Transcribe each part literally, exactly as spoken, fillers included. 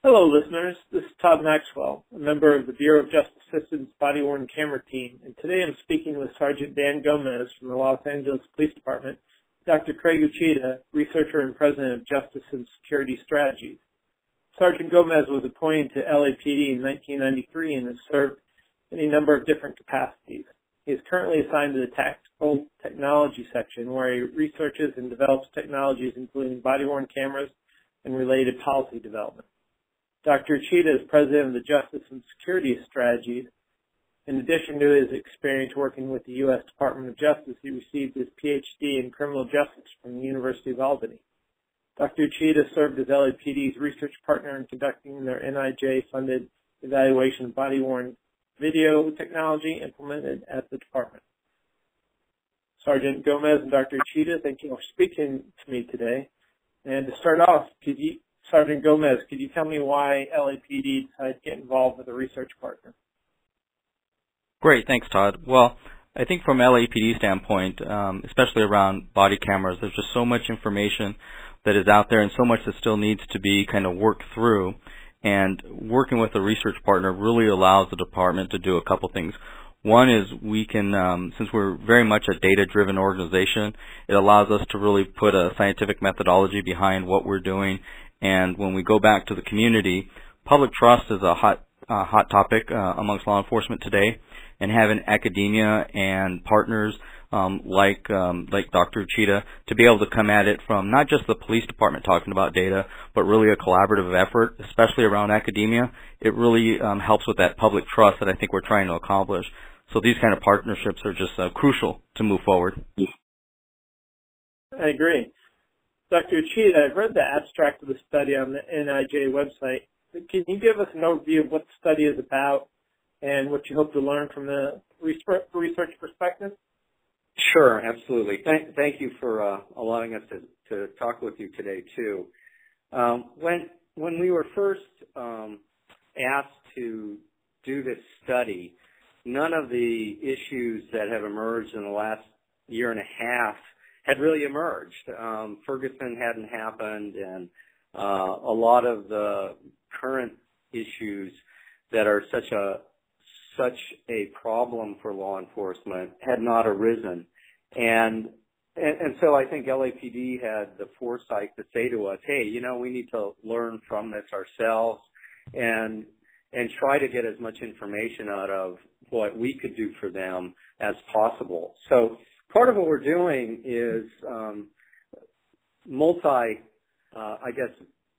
Hello, listeners. This is Todd Maxwell, a member of the Bureau of Justice System's body-worn camera team, and today I'm speaking with Sergeant Dan Gomez from the Los Angeles Police Department, Doctor Craig Uchida, researcher and president of Justice and Security Strategies. Sergeant Gomez was appointed to L A P D in nineteen ninety-three and has served in a number of different capacities. He is currently assigned to the Tactical Technology section, where he researches and develops technologies including body-worn cameras and related policy development. Doctor Uchida is president of the Justice and Security Strategies. In addition to his experience working with the U S Department of Justice, he received his P H D in criminal justice from the University of Albany. Doctor Uchida served as L A P D's research partner in conducting their N I J-funded evaluation of body-worn video technology implemented at the department. Sergeant Gomez and Doctor Uchida, thank you for speaking to me today. And to start off, could you Sergeant Gomez, could you tell me why L A P D decided to get involved with a research partner? Great, thanks, Todd. Well, I think from L A P D standpoint, um, especially around body cameras, there's just so much information that is out there and so much that still needs to be kind of worked through. And working with a research partner really allows the department to do a couple things. One is we can, um, since we're very much a data-driven organization, it allows us to really put a scientific methodology behind what we're doing. And when we go back to the community, public trust is a hot uh, hot topic uh, amongst law enforcement today, and having academia and partners um, like um, like Doctor Uchida to be able to come at it from not just the police department talking about data, but really a collaborative effort, especially around academia, it really um, helps with that public trust that I think we're trying to accomplish. So these kind of partnerships are just uh, crucial to move forward. I agree. Doctor Uchida, I've read the abstract of the study on the N I J website. Can you give us an overview of what the study is about and what you hope to learn from the research perspective? Sure, absolutely. Thank, thank you for uh, allowing us to, to talk with you today, too. Um, when, when we were first um, asked to do this study, none of the issues that have emerged in the last year and a half had really emerged. Um, Ferguson hadn't happened, and uh, a lot of the current issues that are such a such a problem for law enforcement had not arisen. And, and and so I think L A P D had the foresight to say to us, hey, you know, we need to learn from this ourselves and and try to get as much information out of what we could do for them as possible. So part of what we're doing is um, multi, uh, I guess,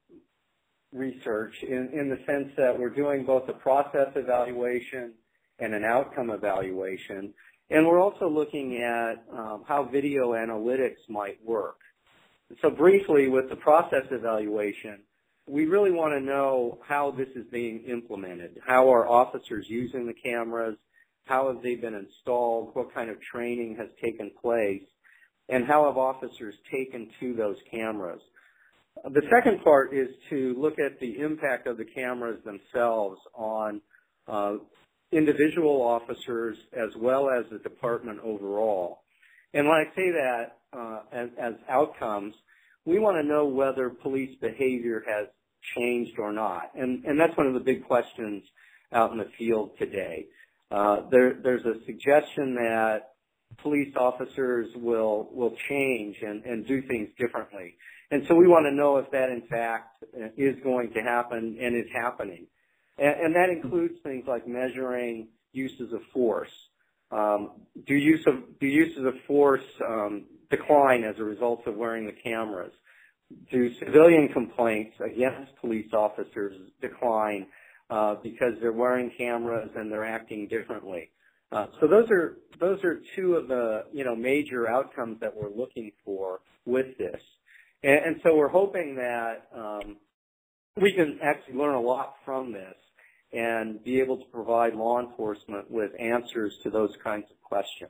research in, in the sense that we're doing both a process evaluation and an outcome evaluation. And we're also looking at um, how video analytics might work. So briefly, with the process evaluation, we really want to know how this is being implemented. How are officers using the cameras? How have they been installed? What kind of training has taken place? And how have officers taken to those cameras? The second part is to look at the impact of the cameras themselves on uh, individual officers as well as the department overall. And when I say that uh, as, as outcomes, we want to know whether police behavior has changed or not. And, and that's one of the big questions out in the field today. Uh, there, there's a suggestion that police officers will will change and, and do things differently. And so we want to know if that, in fact, is going to happen and is happening. And, and that includes things like measuring uses of force. Um, do, use of, do uses of force um, decline as a result of wearing the cameras? Do civilian complaints against police officers decline uh, because they're wearing cameras and they're acting differently? Uh, so those are those are two of the you know major outcomes that we're looking for with this, and, and so we're hoping that um, we can actually learn a lot from this and be able to provide law enforcement with answers to those kinds of questions.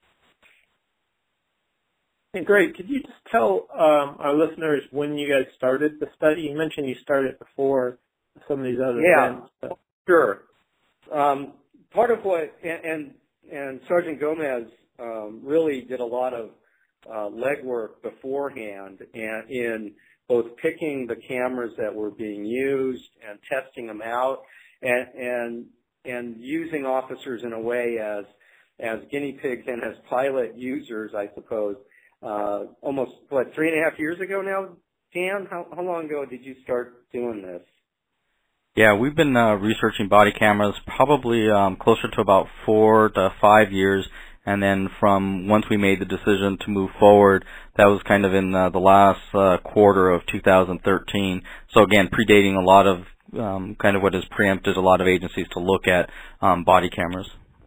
Hey, great. Could you just tell um, our listeners when you guys started the study? You mentioned you started before some of these other yeah, events. But. Sure. Um, part of what, and, and, and Sergeant Gomez um, really did a lot of uh, legwork beforehand and in both picking the cameras that were being used and testing them out, and and and using officers in a way as as guinea pigs and as pilot users, I suppose. Uh, almost what three and a half years ago now, Dan? How how long ago did you start doing this? Yeah, we've been uh, researching body cameras probably um, closer to about four to five years. And then from once we made the decision to move forward, that was kind of in uh, the last uh, quarter of two thousand thirteen. So again, predating a lot of um, kind of what has preempted a lot of agencies to look at um, body cameras.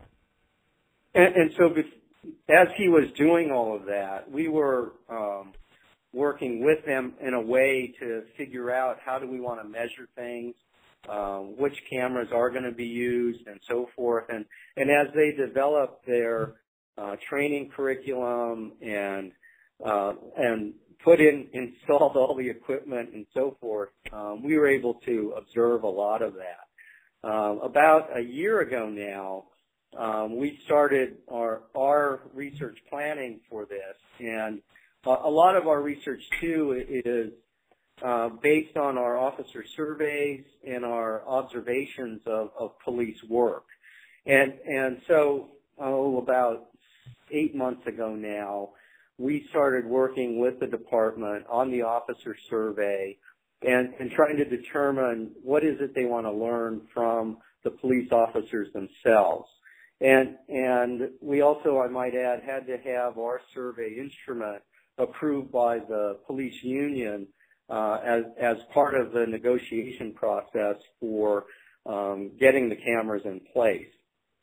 And, and so as he was doing all of that, we were um, working with them in a way to figure out how do we want to measure things, um, which cameras are going to be used, and so forth. And, and as they developed their Uh, training curriculum and uh, and put in installed all the equipment and so forth, um, we were able to observe a lot of that. Um, about a year ago now, um, we started our our research planning for this, and uh, a lot of our research too is uh, based on our officer surveys and our observations of, of police work, and and so oh about eight months ago now, we started working with the department on the officer survey and, and trying to determine what is it they want to learn from the police officers themselves. And, and we also, I might add, had to have our survey instrument approved by the police union uh, as, as part of the negotiation process for um, getting the cameras in place.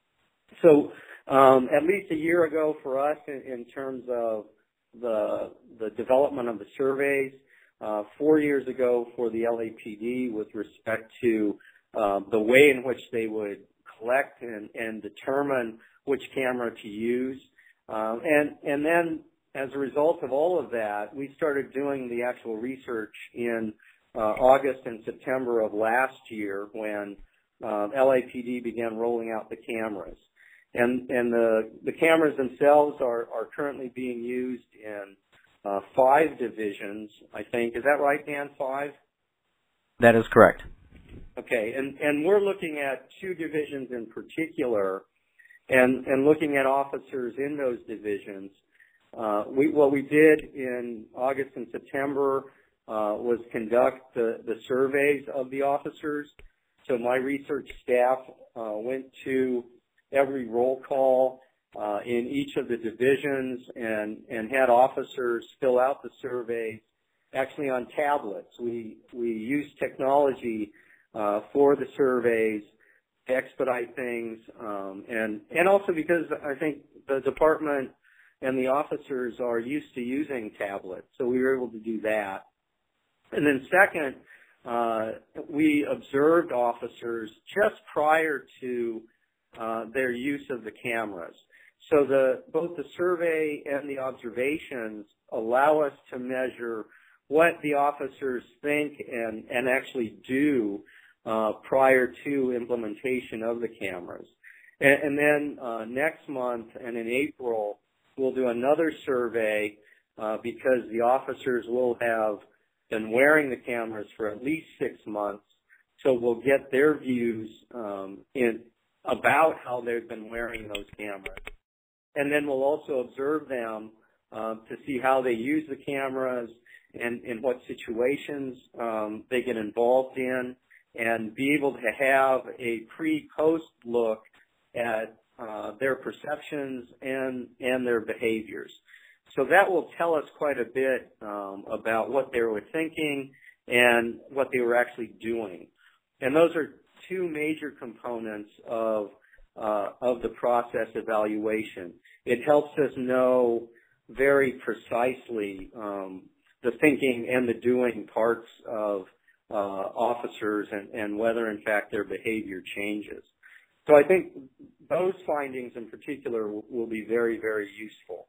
So Um, at least a year ago for us in, in terms of the the development of the surveys, uh, four years ago for the L A P D with respect to uh, the way in which they would collect and, and determine which camera to use. Um, and, and then as a result of all of that, we started doing the actual research in uh, August and September of last year when uh, L A P D began rolling out the cameras. And, and the, the cameras themselves are, are currently being used in uh, five divisions, I think. Is that right, Dan? Five? That is correct. Okay. And, and we're looking at two divisions in particular and, and looking at officers in those divisions. Uh, we, what we did in August and September uh, was conduct the, the surveys of the officers. So my research staff uh, went to every roll call uh, in each of the divisions and, and had officers fill out the surveys actually on tablets. We, we used technology uh, for the surveys to expedite things um, and, and also because I think the department and the officers are used to using tablets, so we were able to do that. And then second, uh, we observed officers just prior to Uh, their use of the cameras. So the, both the survey and the observations allow us to measure what the officers think and, and actually do uh, prior to implementation of the cameras. And, and then uh, next month and in April, we'll do another survey uh, because the officers will have been wearing the cameras for at least six months. So we'll get their views um, in about how they've been wearing those cameras. And then we'll also observe them uh, to see how they use the cameras and in what situations um, they get involved in and be able to have a pre-post look at uh, their perceptions and, and their behaviors. So that will tell us quite a bit um, about what they were thinking and what they were actually doing. And those are two major components of uh, of the process evaluation. It helps us know very precisely um, the thinking and the doing parts of uh, officers and, and whether, in fact, their behavior changes. So I think those findings in particular will, will be very, very useful.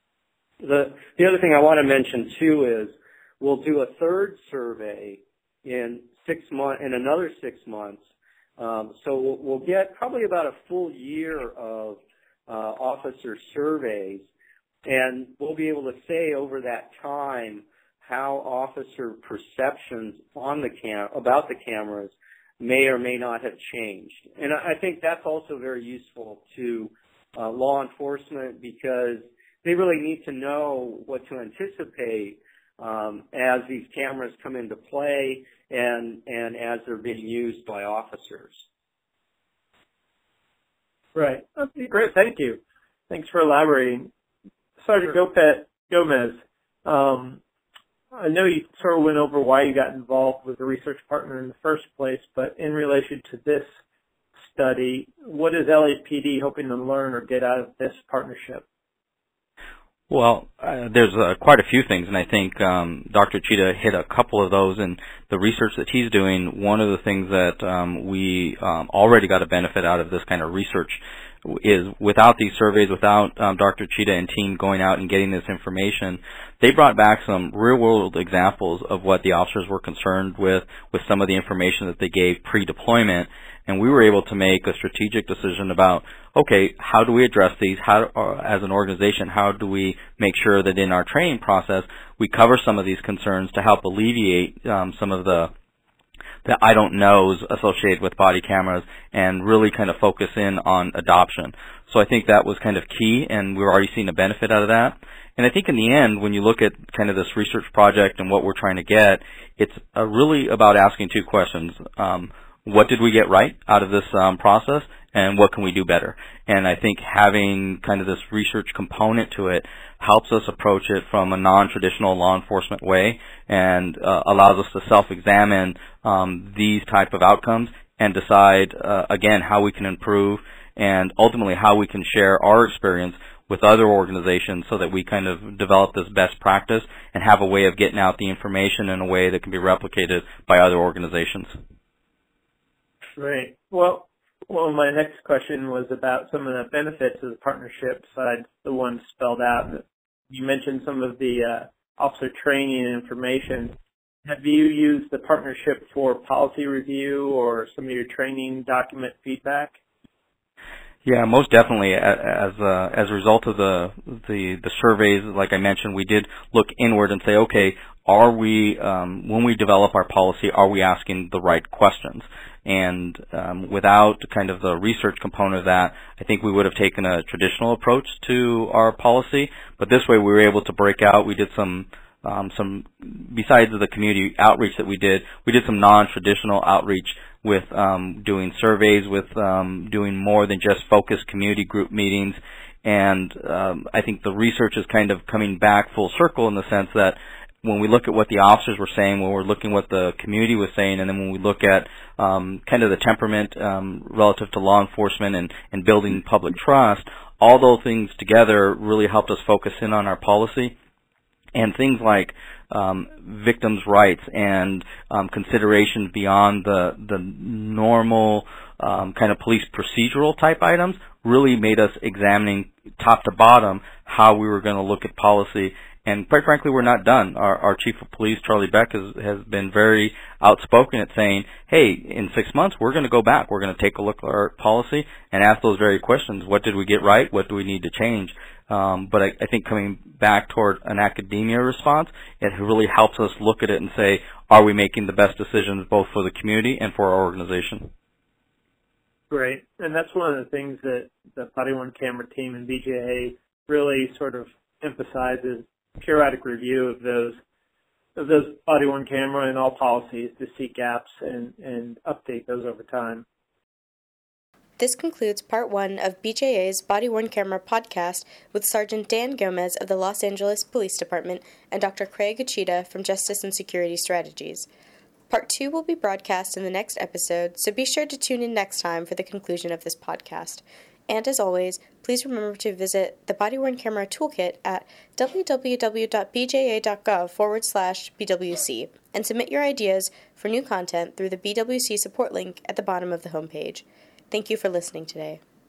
The, the other thing I want to mention, too, is we'll do a third survey in six months, in another six months. Um, so we'll, we'll get probably about a full year of uh, officer surveys, and we'll be able to say over that time how officer perceptions on the cam about the cameras may or may not have changed. And I think that's also very useful to uh, law enforcement because they really need to know what to anticipate um, as these cameras come into play and, and as they're being used by officers. Right. Okay, great. Thank you. Thanks for elaborating. Sergeant Gopet Gomez, um, I know you sort of went over why you got involved with the research partner in the first place, but in relation to this study, what is L A P D hoping to learn or get out of this partnership? Well, uh, there's uh, quite a few things, and I think um, Doctor Uchida hit a couple of those in the research that he's doing. One of the things that um, we um, already got a benefit out of this kind of research is without these surveys, without um, Doctor Uchida and team going out and getting this information, they brought back some real-world examples of what the officers were concerned with, with some of the information that they gave pre-deployment, and we were able to make a strategic decision about, okay, how do we address these? How, uh, as an organization, how do we make sure that in our training process we cover some of these concerns to help alleviate um, some of the the I don't knows associated with body cameras and really kind of focus in on adoption. So I think that was kind of key, and we're already seeing a benefit out of that. And I think in the end, when you look at kind of this research project and what we're trying to get, it's uh, really about asking two questions. Um, what did we get right out of this um, process, and what can we do better? And I think having kind of this research component to it helps us approach it from a non-traditional law enforcement way and uh, allows us to self-examine um, these type of outcomes and decide, uh, again, how we can improve and ultimately how we can share our experience with other organizations so that we kind of develop this best practice and have a way of getting out the information in a way that can be replicated by other organizations. Right. Well, well, my next question was about some of the benefits of the partnership besides the ones spelled out. You mentioned some of the uh, officer training and information. Have you used the partnership for policy review or some of your training document feedback? Yeah, most definitely. As a, as a result of the, the the surveys, like I mentioned, we did look inward and say, okay, are we um, when we develop our policy, are we asking the right questions? And um, without kind of the research component of that, I think we would have taken a traditional approach to our policy. But this way, we were able to break out. We did some. Um, some besides the community outreach that we did, we did some non-traditional outreach with um, doing surveys, with um, doing more than just focused community group meetings, and um, I think the research is kind of coming back full circle in the sense that when we look at what the officers were saying, when we're looking at what the community was saying, and then when we look at um, kind of the temperament um, relative to law enforcement and, and building public trust, all those things together really helped us focus in on our policy. And things like um, victims' rights and um, considerations beyond the the normal um, kind of police procedural type items really made us examining top to bottom how we were going to look at policy. And quite frankly, we're not done. Our, our chief of police, Charlie Beck, has, has been very outspoken at saying, hey, in six months, we're going to go back. We're going to take a look at our policy and ask those very questions. What did we get right? What do we need to change? Um, but I, I think coming back toward an academia response, it really helps us look at it and say, are we making the best decisions both for the community and for our organization? Great. And that's one of the things that the body-worn camera team and B J A really sort of emphasizes, periodic review of those of those body-worn camera and all policies to see gaps and, and update those over time. This concludes part one of B J A's Body-Worn Camera podcast with Sergeant Dan Gomez of the Los Angeles Police Department and Doctor Craig Uchida from Justice and Security Strategies. Part two will be broadcast in the next episode, so be sure to tune in next time for the conclusion of this podcast. And as always, please remember to visit the Body-Worn Camera Toolkit at www.bja.gov forward slash BWC and submit your ideas for new content through the B W C support link at the bottom of the homepage. Thank you for listening today.